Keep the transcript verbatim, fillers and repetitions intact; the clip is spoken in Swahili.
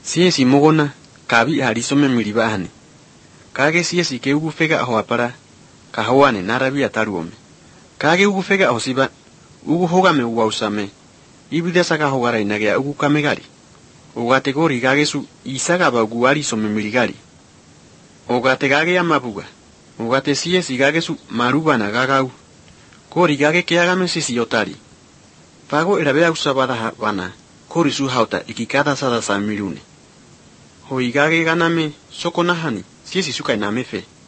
Siesi mogona kabi harisome milibahani. Kage siesi ke ugufega aho apara kahawane narabi ataruome. Kage ugufega aho siba ugu hogame uwausame. Ibida saka hogara inagea ugu kamegari. Ogate gori kage su isaga ba uguari some miligari. Ogate kage yamabuga. Ogate siesi kage su maruba na gagau. Kori kage keagame sisi otari. Pago erabea usabada bana. Kori su hauta ikikada sada sa milune. Hoi kage ganame soko nahani siesi suka inamefe.